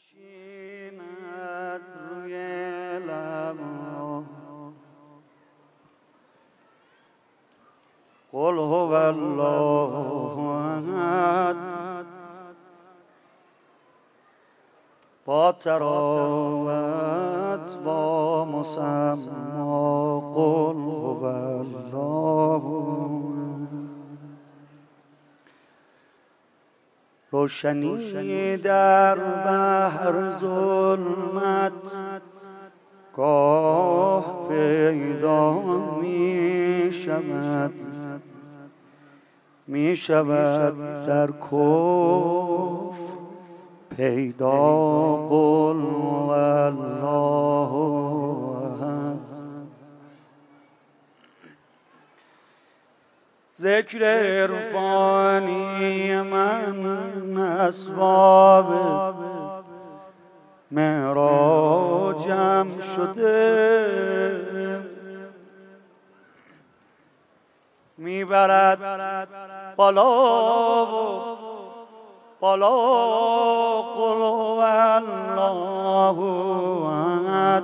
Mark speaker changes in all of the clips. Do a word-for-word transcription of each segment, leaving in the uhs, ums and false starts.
Speaker 1: میشیند روی لبا قل هو الله احد با تراوت با مسما قل هو الله روشنی در بحر ظلمت گاه پیدا می شود می شود در کفر پیدا قل هو الله احد ذکر عرفانی من اسباب معراجم شده میبرد بالا و بالا قل هو الله احد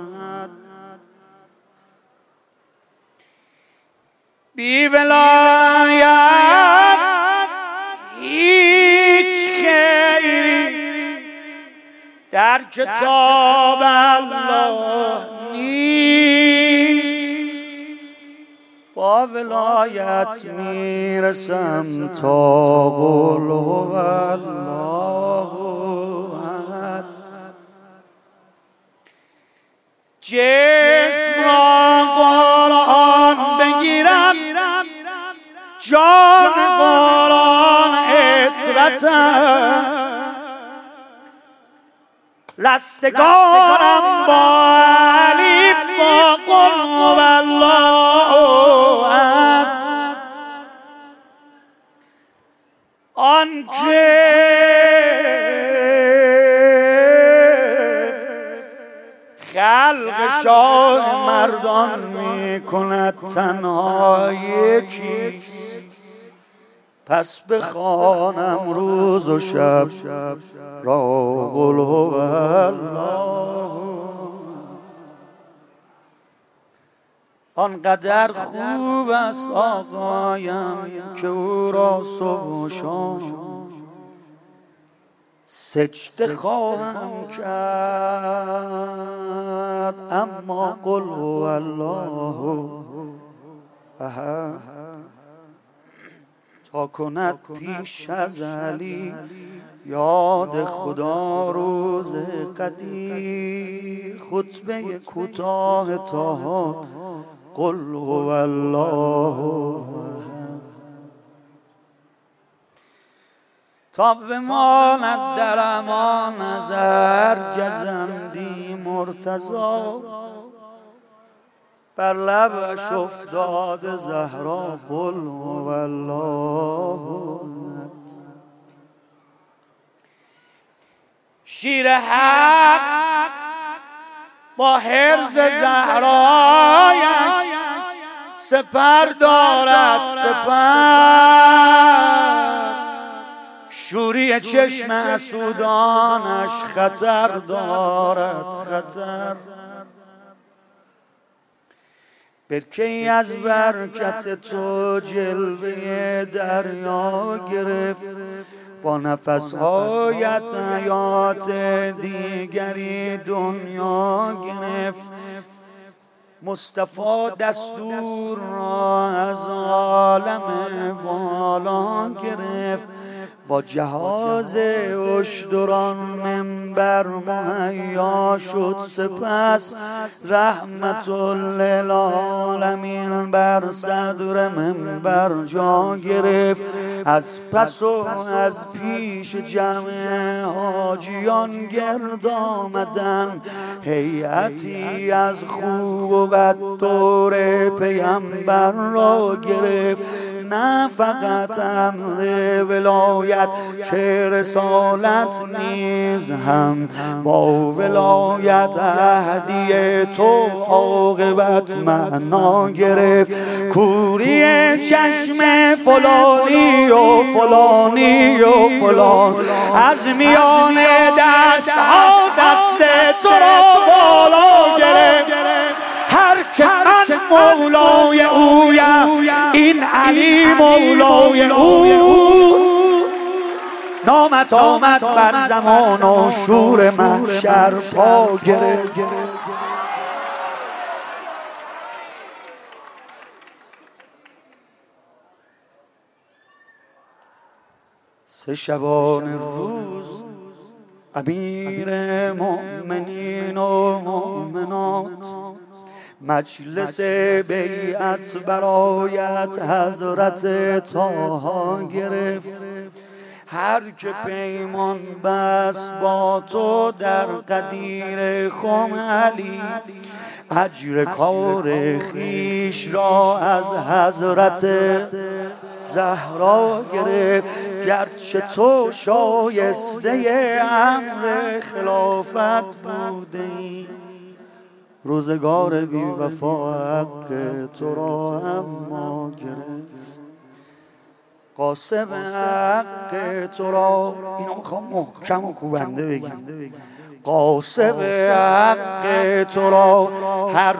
Speaker 1: بی ولایت هیچ خیری در کتاب الله نیست با ولایت میرسم تا قل هو الله احد جسم را قرآن بگیرم جان قرآن عطرت است رستگارم با علی با قل هو الله احد آنکه خلق شاه مردان می کند تنها یکیست پس بخوانم روز و شب را قل هو الله آنقدر خوب است آقایم که او را صبح و شام سجده خواهم کرد اما قل هو الله احد تا کند پیش از علی یاد خدا روز قدیر خطبه کوتاه طه قل هو الله احد تا بماند در امان از هرگزندی مرتضی بر لبش افتاد زهرا قل هو الله شیر حق با حرز زهرایش سپر دارد سپر شوری چشم حسودانش خطر دارد خطر برکه‌ای از برکت تو جلوه دریا گرفت با نفس‌هایت حیات دیگری دنیا گرفت مصطفی دستور را از عالم بالا گرفت با جهاز اشتران منبر مهیا شد سپس رحمت للعالمین بر صدر منبر جا گرفت از پس و از پیش جمع حاجیان گرد آمدن هیئتی از خوب و بد دور پیامبر را گرفت نه فقط امر ولایت که رسالت نیز هم با ولایت اهدی تو عاقبت معنا گرفت کوری چشم فلانی و فلانی و فلان از میان دست ها تو را بالا گرفت. هر که من مولای اویم این علی مولای اوست. نامت آمد بر زمان و شور محشر پا گرفت. سه شبانه روز امیر مؤمنین و مؤمنات مجلس بیعت برایت حضرت طه گرفت. هر که پیمان بست با تو در قدیر خم علی اجر کار خیش را از حضرت زهرا گرفت. گرچه تو شایسته امر خلافت بودی روزگار بی وفا حق تو را اما گرفت. قاسم حق تو را اینو میخوام محکم و کوبنده بگم. قاسم حق تو را هر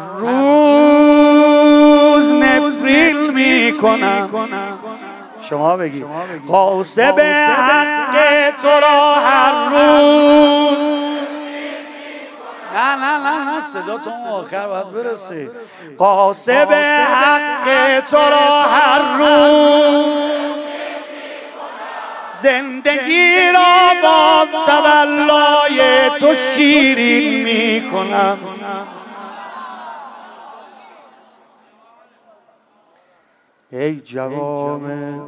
Speaker 1: روز نفرین میکنم. شما بگید قاسم حق تو را هر روز. نه نه نه نه صدا تو آخر باید برسه. قاسم حق تو را هر روز زندگی را با تولای تو شیرین می کنم. ای جوام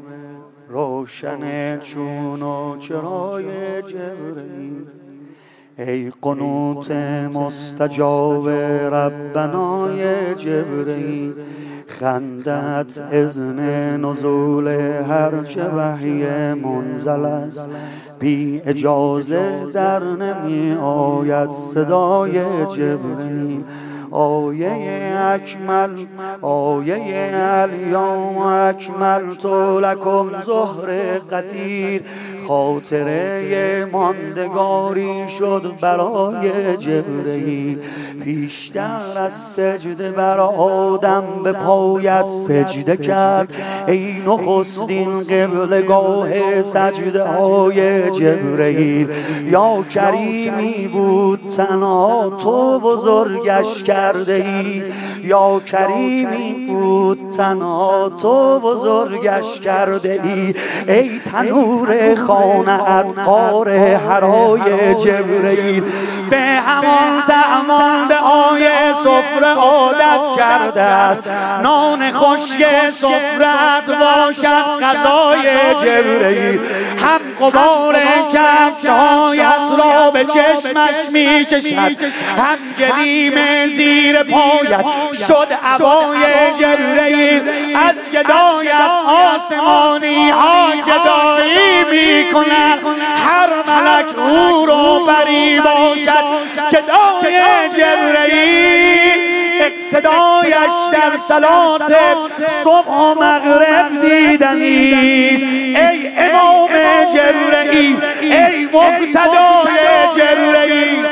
Speaker 1: روشن چون و چرای جبرئیل، ای قنوت مستجاب ربنای جبرئیل، خندت اذن نزول هرچه وحی منزل است، بی اجازه در نمی آید صدای جبرئیل. آیه اکمل آیه الیوم اکملت لکم ظهر قدیر خاطره ماندگاری شد برای جبرئیل. پیشتر از سجده بر آدم به پایت سجده کرد، ای نخستین قبلگاه سجده های جبرئیل. یا کریمی بود تنها تو بزرگش کرده ای، یا کریمی بود تنها تو بزرگش کرده ای. ای تنور خانه ادقار هرای جبرئیل، به همان طعمان به آی سفره عادت کرده است. نان خشک سفرت باشد غذای جبرئیل. هم غبار کفش‌هایت را به چشمش می کشد، هم گلیم زیر پایت شد عبای جبرئیل. از گدایت آسمانی ها گدایی می کند، هر ملک او رو بری باشد گدای جبرئیل. اقتدایش در صلات صبح و مغرب دیدنیست. ای امام جبرئیل، ای مقتدای جبرئیل.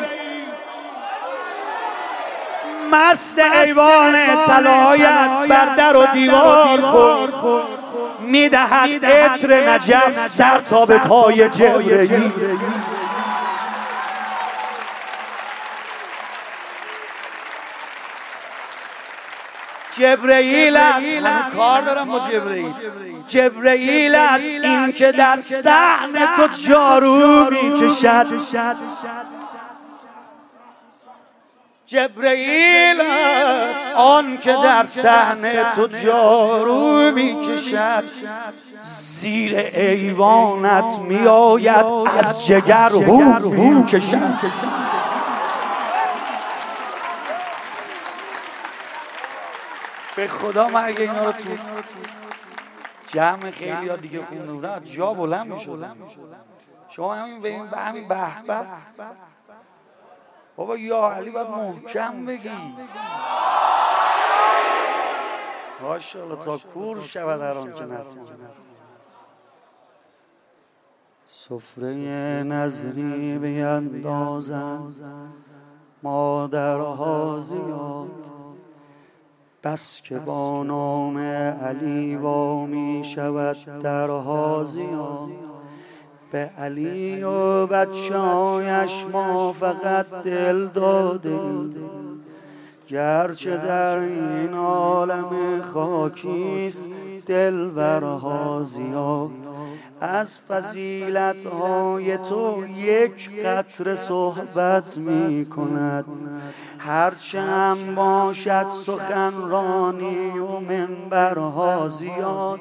Speaker 1: مست ایوان طلایت بر در و دیوار خورد، میدهد عطر نجف سر تا به پای جبرئیل. جبرئیل است، من کار دارم با جبرئیل. جبرئیل است این که در صحن تو جارو میکشد. جبرئیل است آن که در صحن تو جارو میکشد. زیر ایوانت میآید از جگر هو هو کشد. به خدا من اگه اینا رو تو جمع خیلی ها دیگه خونده بودن جا بلند میشد. شما همین به این به همین به به بابا یا علی باید محکم بگی ماشاءالله تا کور شود در آن که نتماند. سفره نظری بیندازند مادرها زیاد، بس که با نام علی وا می شود درها زیاد. به علی و بچه‌هایش ما فقط دل دادیم، گرچه در این عالم خاکیست دلبرها زیاد. از فضیلت‌های تو یک قطره صحبت می کند، هرچه هم باشد سخنرانی و منبرها زیاد.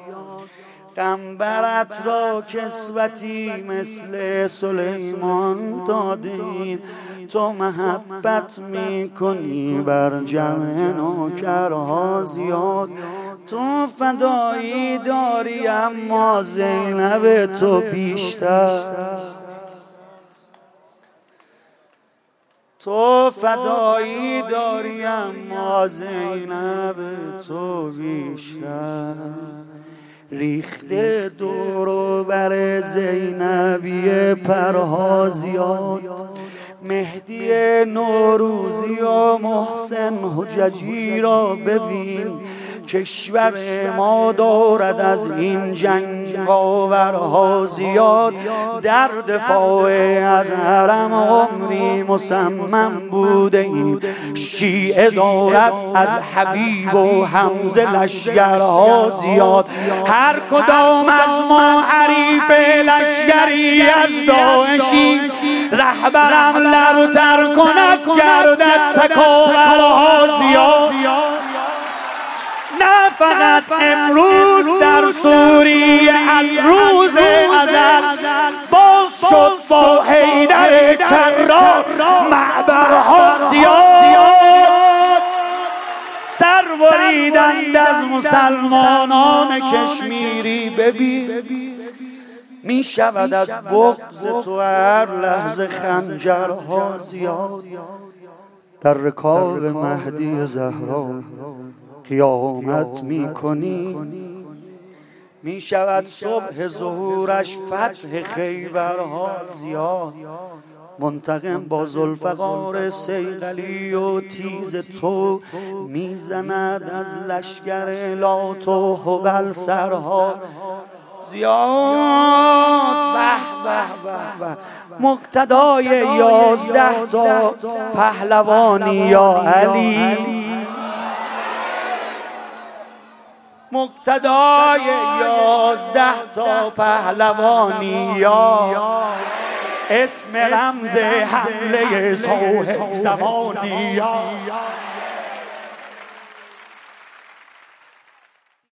Speaker 1: قنبرت را کسوتی مثل سلیمان دادید، تو محبت می کنی بر جمع نوکرها زیاد. تو فدایی داری اما زینب تو بیشتر، تو فدایی داری اما زینب تو بیشتر. ریخته دور و بر زینبی پرها زیاد، مهدی نوروزی و محسن حججی را ببین، کشور ما دارد از این جنگاورها زیاد. در دفاع از حرم عمری مصمم بوده ایم، شیعه دارد از حبیب و حمزه لشکرها زیاد. هر کدام از ما حریف لشکری از داعشی، رهبرم لبتر کند گردد تکاورها زیاد. نه فقط امروز در سوریه از روز ازل باز شد با حیدر کرار معبرها زیاد. سر بریدند از مسلمانان کشمیری، ببین می شود از بغض تو هر لحظه خنجرها زیاد. در رکاب مهدی زهرا قیامت می کنی، می شود صبح ظهورش فتح خیبرها زیاد. منتقم با ذوالفقار صیقلی و تیز تو می زند از لشکر لات و هبل سرها زیاد. به به به به مقتدای یازده تا پهلوانی یا علی، مقتدای یازده تا پهلوانی یا اسم رمز حمله صاحب زمانی یا